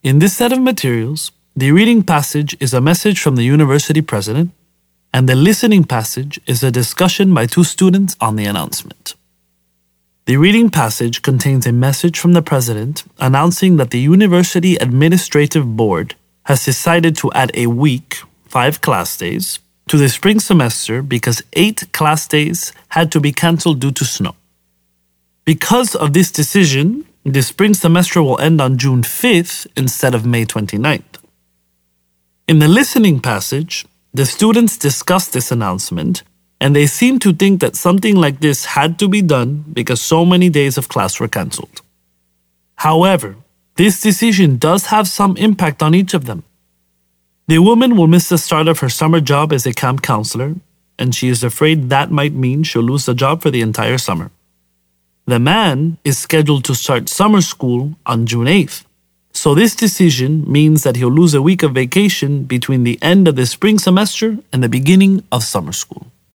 In this set of materials, the reading passage is a message from the university president, and the listening passage is a discussion by two students on the announcement. The reading passage contains a message from the president announcing that the University Administrative Board has decided to add a week, 5 class days, to the spring semester because 8 class days had to be cancelled due to snow. Because of this decision, the spring semester will end on June 5th instead of May 29th. In the listening passage, the students discuss this announcement, and they seem to think that something like this had to be done because so many days of class were cancelled. However, this decision does have some impact on each of them. The woman will miss the start of her summer job as a camp counselor, and she is afraid that might mean she'll lose the job for the entire summer. The man is scheduled to start summer school on June 8th, so this decision means that he'll lose a week of vacation between the end of the spring semester and the beginning of summer school.